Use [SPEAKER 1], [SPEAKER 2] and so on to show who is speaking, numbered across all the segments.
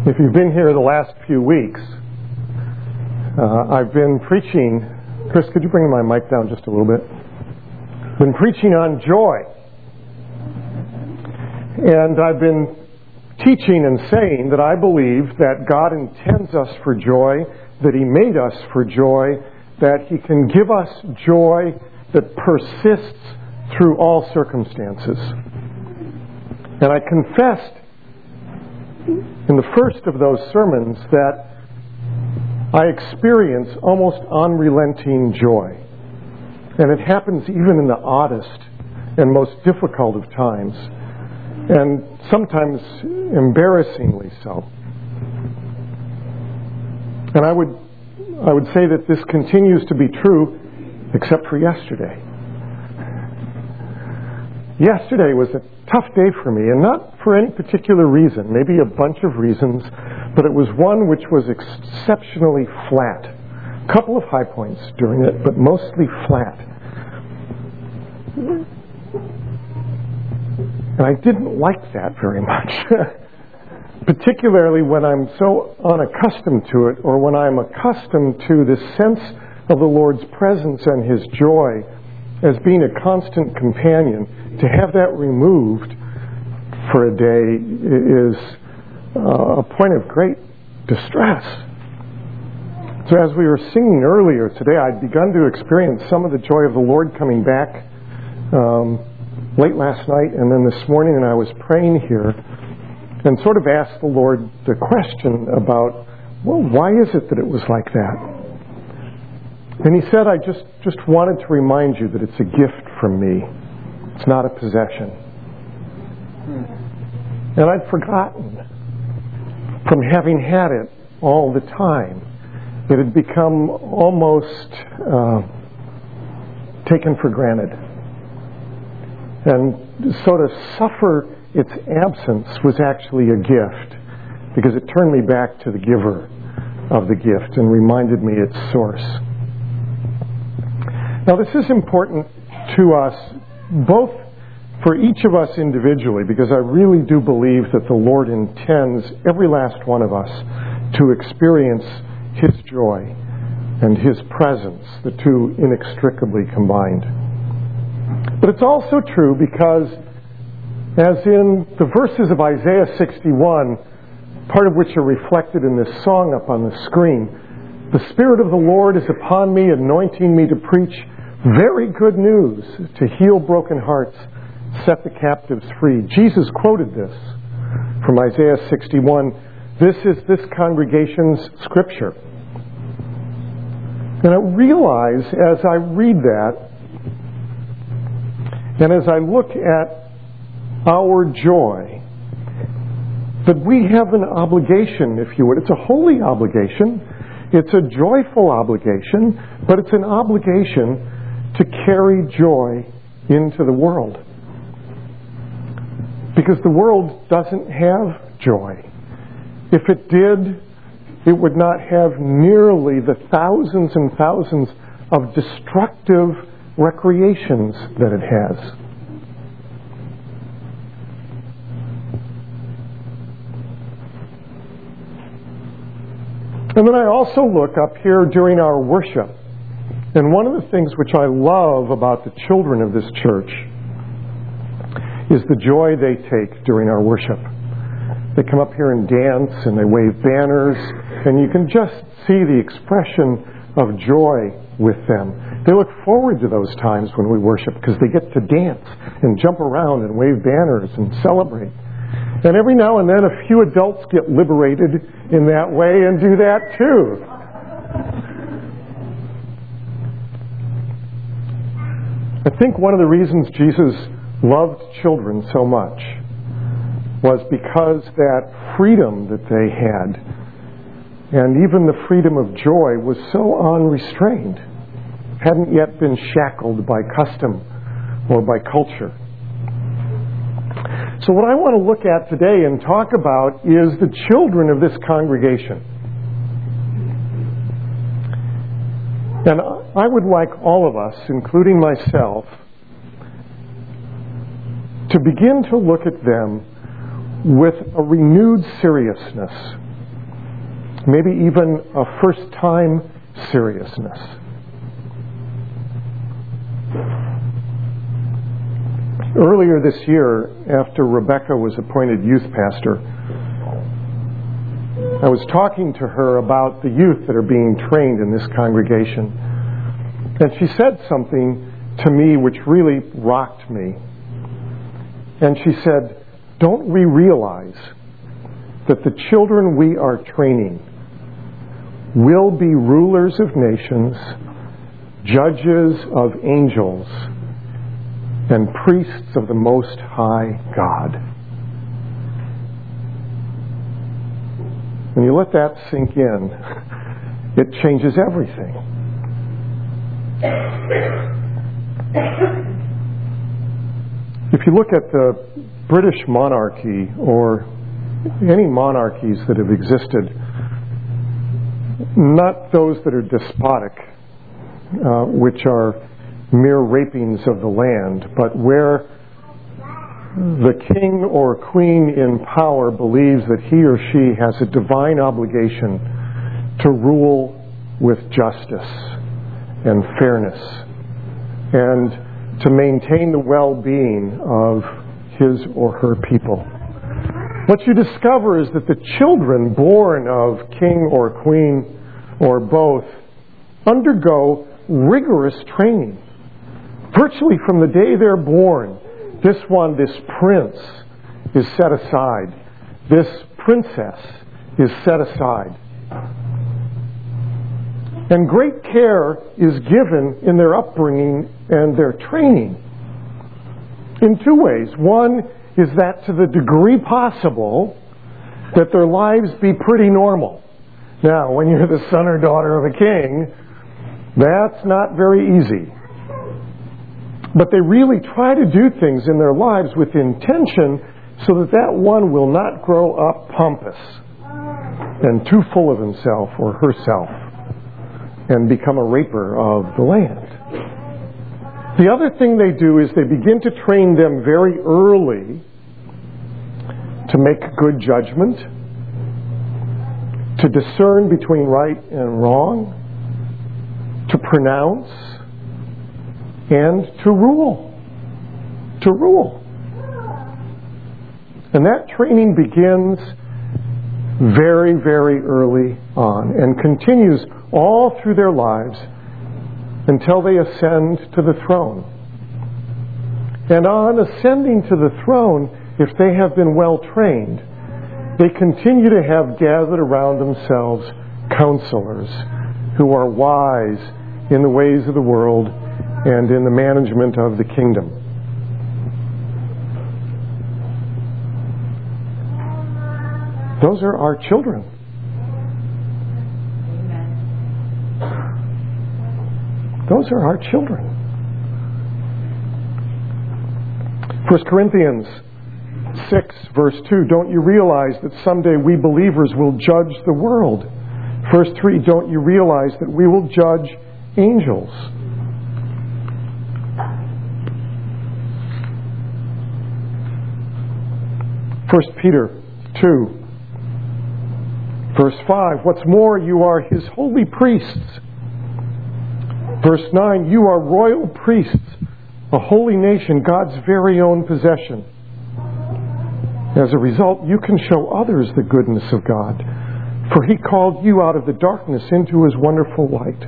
[SPEAKER 1] If you've been here the last few weeks, I've been preaching. Chris, could you bring my mic down just a little bit? Been preaching on joy. And I've been teaching and saying that I believe that God intends us for joy, that He made us for joy, that He can give us joy that persists through all circumstances. And I confessed in the first of those sermons that I experience almost unrelenting joy. And it happens even in the oddest and most difficult of times, and sometimes embarrassingly so. And I would say that this continues to be true except for yesterday. Yesterday was a tough day for me, and not for any particular reason, maybe a bunch of reasons, but it was one which was exceptionally flat. A couple of high points during it, but mostly flat. And I didn't like that very much, particularly when I'm so unaccustomed to it, or when I'm accustomed to this sense of the Lord's presence and His joy as being a constant companion. To have that removed for a day is a point of great distress. So as we were singing earlier today, I'd begun to experience some of the joy of the Lord coming back late last night and then this morning, and I was praying here and sort of asked the Lord the question about, well, why is it that it was like that? And He said, I just wanted to remind you that it's a gift from me. It's not a possession. And I'd forgotten from having had it all the time. It had become almost taken for granted. And so to suffer its absence was actually a gift, because it turned me back to the giver of the gift and reminded me its source. Now this is important to us, both for each of us individually, because I really do believe that the Lord intends every last one of us to experience His joy and His presence, the two inextricably combined. But it's also true because, as in the verses of Isaiah 61, part of which are reflected in this song up on the screen, the Spirit of the Lord is upon me, anointing me to preach very good news, to heal broken hearts, set the captives free. Jesus quoted this from Isaiah 61. This is this congregation's scripture. And I realize as I read that, and as I look at our joy, that we have an obligation, if you would. It's a holy obligation. It's a joyful obligation, but it's an obligation to carry joy into the world. Because the world doesn't have joy. If it did, it would not have nearly the thousands and thousands of destructive recreations that it has. And then I also look up here during our worship, and one of the things which I love about the children of this church is the joy they take during our worship. They come up here and dance and they wave banners, and you can just see the expression of joy with them. They look forward to those times when we worship because they get to dance and jump around and wave banners and celebrate. And every now and then a few adults get liberated in that way and do that too. I think one of the reasons Jesus loved children so much was because that freedom that they had, and even the freedom of joy, was so unrestrained, hadn't yet been shackled by custom or by culture. So what I want to look at today and talk about is the children of this congregation. And I would like all of us, including myself, to begin to look at them with a renewed seriousness maybe even a first-time seriousness. Earlier this year, after Rebecca was appointed youth pastor, I was talking to her about the youth that are being trained in this congregation. And she said something to me which really rocked me. And she said, "Don't we realize that the children we are training will be rulers of nations, judges of angels, and priests of the Most High God?" When you let that sink in, it changes everything. If you look at the British monarchy or any monarchies that have existed, not those that are despotic, which are mere rapings of the land, but where the king or queen in power believes that he or she has a divine obligation to rule with justice and fairness and to maintain the well-being of his or her people. What you discover is that the children born of king or queen or both undergo rigorous training. Virtually from the day they're born, this prince is set aside. This princess is set aside. And great care is given in their upbringing and their training in two ways. One is that to the degree possible that their lives be pretty normal. Now, when you're the son or daughter of a king, that's not very easy. But they really try to do things in their lives with intention so that one will not grow up pompous and too full of himself or herself and become a raper of the land. The other thing they do is they begin to train them very early to make good judgment, to discern between right and wrong, to pronounce, and to rule. To rule. And that training begins very, very early on and continues all through their lives until they ascend to the throne. And on ascending to the throne, if they have been well trained, they continue to have gathered around themselves counselors who are wise in the ways of the world and in the management of the kingdom. Those are our children. Those are our children. 1 Corinthians 6, verse 2, don't you realize that someday we believers will judge the world? Verse 3, don't you realize that we will judge angels? 1 Peter 2, verse 5, what's more, you are his holy priests. Verse 9, you are royal priests, a holy nation, God's very own possession. As a result, you can show others the goodness of God, for he called you out of the darkness into his wonderful light.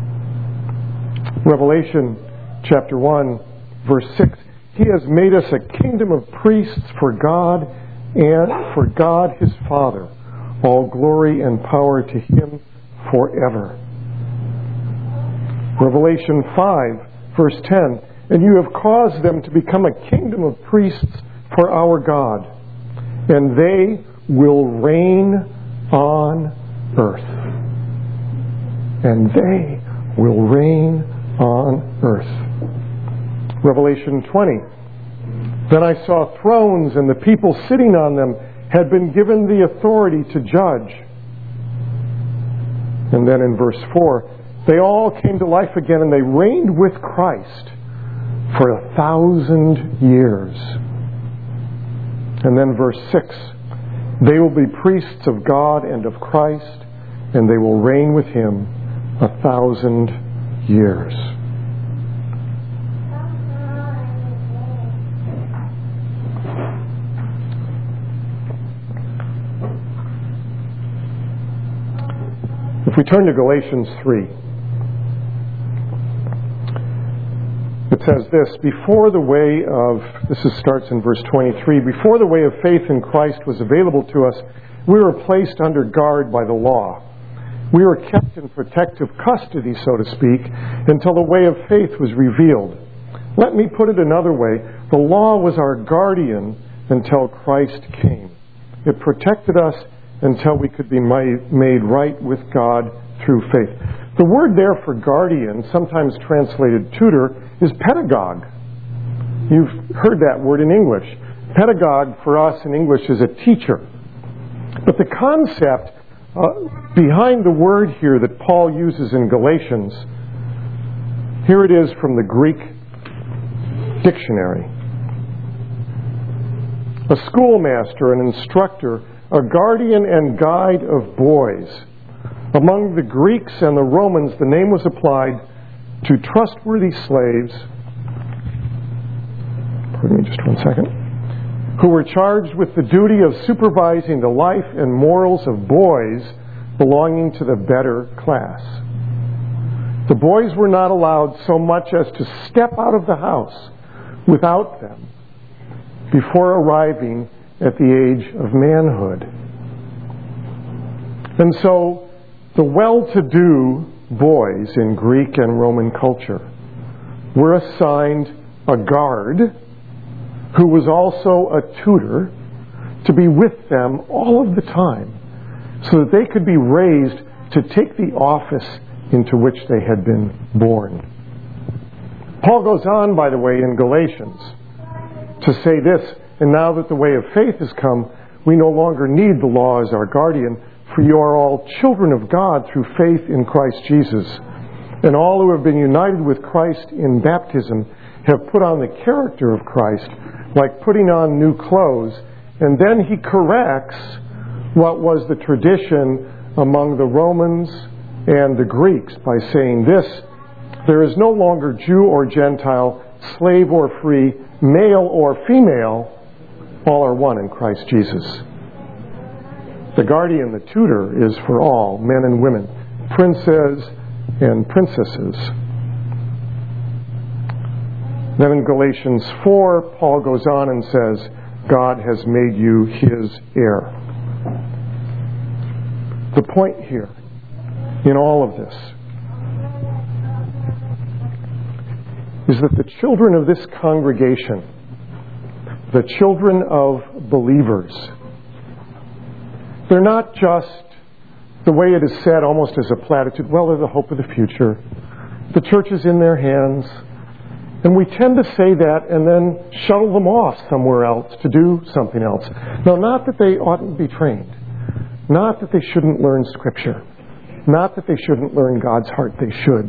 [SPEAKER 1] Revelation chapter 1, verse 6, he has made us a kingdom of priests for God and for God his Father. All glory and power to him forever. Revelation 5, verse 10, and you have caused them to become a kingdom of priests for our God, and they will reign on earth. And they will reign on earth. Revelation 20, then I saw thrones, and the people sitting on them had been given the authority to judge. And then in verse 4, they all came to life again, and they reigned with Christ for 1,000 years. And then verse 6, they will be priests of God and of Christ, and they will reign with him 1,000 years. If we turn to Galatians 3, it says this, starts in verse 23, before the way of faith in Christ was available to us, we were placed under guard by the law. We were kept in protective custody, so to speak, until the way of faith was revealed. Let me put it another way. The law was our guardian until Christ came. It protected us until we could be made right with God through faith. The word there for guardian, sometimes translated tutor, is pedagogue. You've heard that word in English. Pedagogue for us in English is a teacher. But the concept behind the word here that Paul uses in Galatians, here it is from the Greek dictionary. A schoolmaster, an instructor, a guardian and guide of boys. Among the Greeks and the Romans, the name was applied to trustworthy slaves, who were charged with the duty of supervising the life and morals of boys belonging to the better class. The boys were not allowed so much as to step out of the house without them before arriving at the age of manhood. And so, the well-to-do boys in Greek and Roman culture were assigned a guard who was also a tutor to be with them all of the time so that they could be raised to take the office into which they had been born. Paul goes on, by the way, in Galatians to say this, and now that the way of faith has come, we no longer need the law as our guardian, for you are all children of God through faith in Christ Jesus. And all who have been united with Christ in baptism have put on the character of Christ, like putting on new clothes. And then he corrects what was the tradition among the Romans and the Greeks by saying this, there is no longer Jew or Gentile, slave or free, male or female, all are one in Christ Jesus. The guardian, the tutor, is for all, men and women, princes and princesses. Then in Galatians 4, Paul goes on and says, God has made you his heir. The point here, in all of this, is that the children of this congregation, the children of believers, they're not just, the way it is said almost as a platitude, well, they're the hope of the future. The church is in their hands. And we tend to say that and then shuttle them off somewhere else to do something else. Now, not that they oughtn't be trained. Not that they shouldn't learn Scripture. Not that they shouldn't learn God's heart. They should.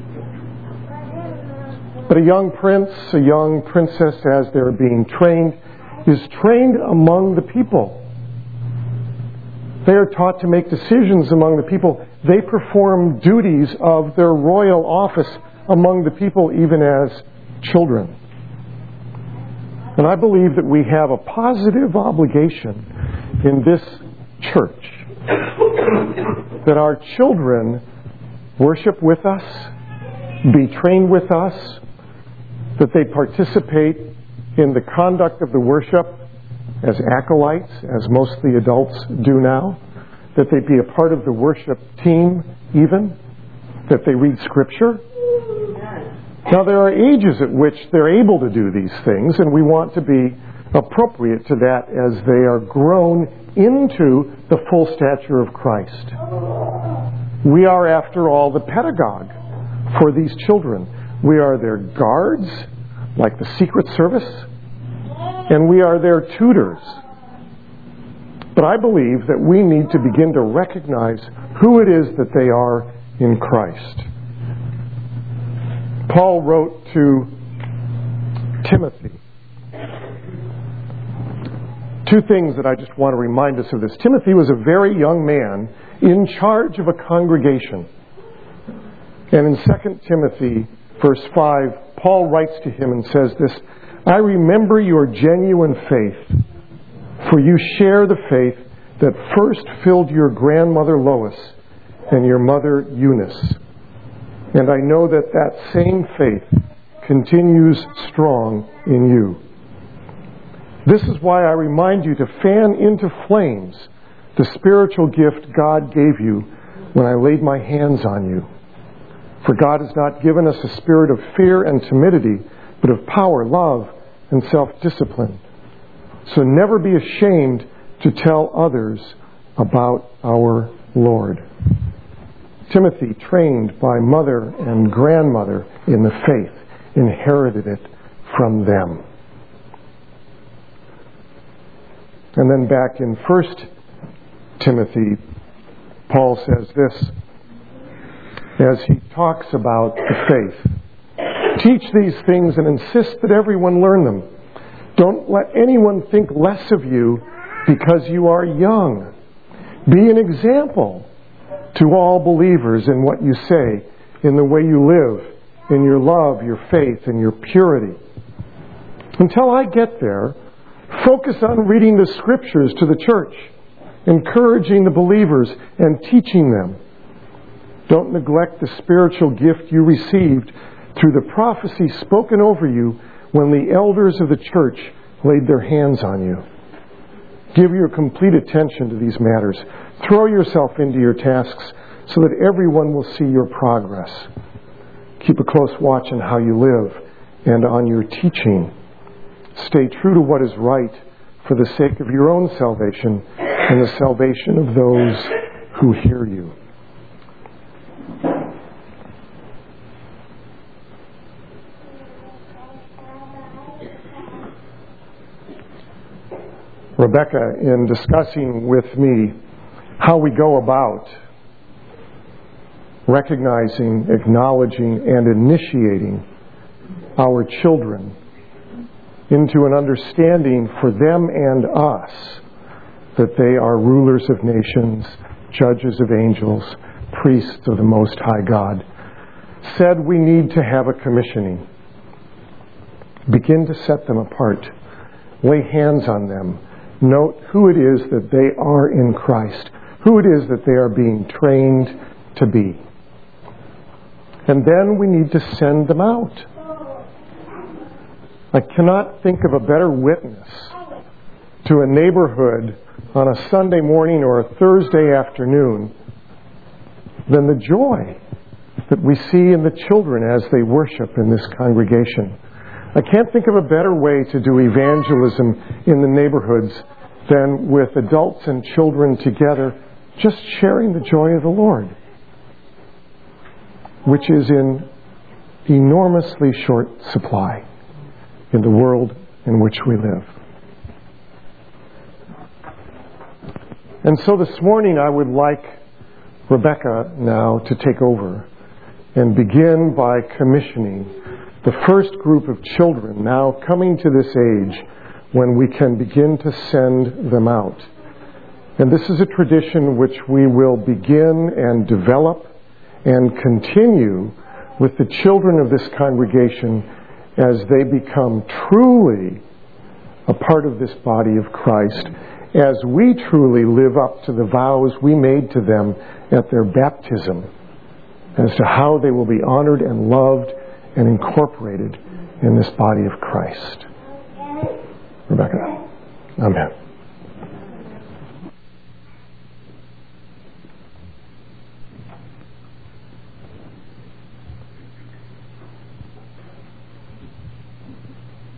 [SPEAKER 1] But a young prince, a young princess, as they're being trained, is trained among the people. They are taught to make decisions among the people. They perform duties of their royal office among the people, even as children. And I believe that we have a positive obligation in this church that our children worship with us, be trained with us, that they participate in the conduct of the worship as acolytes, as most of the adults do now, that they be a part of the worship team even, that they read Scripture. Now, there are ages at which they're able to do these things, and we want to be appropriate to that as they are grown into the full stature of Christ. We are, after all, the pedagogue for these children. We are their guards, like the Secret Service, and we are their tutors. But I believe that we need to begin to recognize who it is that they are in Christ. Paul wrote to Timothy Two things that I just want to remind us of this. Timothy was a very young man in charge of a congregation. And in 2 Timothy, verse 5, Paul writes to him and says this, I remember your genuine faith, for you share the faith that first filled your grandmother Lois and your mother Eunice. And I know that that same faith continues strong in you. This is why I remind you to fan into flames the spiritual gift God gave you when I laid my hands on you. For God has not given us a spirit of fear and timidity, but of power, love, and self-discipline. So never be ashamed to tell others about our Lord. Timothy, trained by mother and grandmother in the faith, inherited it from them. And then back in 1 Timothy, Paul says this, as he talks about the faith. Teach these things and insist that everyone learn them. Don't let anyone think less of you because you are young. Be an example to all believers in what you say, in the way you live, in your love, your faith, and your purity. Until I get there, focus on reading the Scriptures to the church, encouraging the believers and teaching them. Don't neglect the spiritual gift you received through the prophecy spoken over you when the elders of the church laid their hands on you. Give your complete attention to these matters. Throw yourself into your tasks so that everyone will see your progress. Keep a close watch on how you live and on your teaching. Stay true to what is right for the sake of your own salvation and the salvation of those who hear you. Rebecca, in discussing with me how we go about recognizing, acknowledging, and initiating our children into an understanding for them and us that they are rulers of nations, judges of angels, priests of the Most High God, said we need to have a commissioning. Begin to set them apart. Lay hands on them. Note who it is that they are in Christ, who it is that they are being trained to be. And then we need to send them out. I cannot think of a better witness to a neighborhood on a Sunday morning or a Thursday afternoon than the joy that we see in the children as they worship in this congregation. I can't think of a better way to do evangelism in the neighborhoods than with adults and children together, just sharing the joy of the Lord, which is in enormously short supply in the world in which we live. And so this morning I would like Rebecca now to take over and begin by commissioning the first group of children now coming to this age when we can begin to send them out. And this is a tradition which we will begin and develop and continue with the children of this congregation as they become truly a part of this body of Christ, as we truly live up to the vows we made to them at their baptism as to how they will be honored and loved and incorporated in this body of Christ. Rebecca. Amen.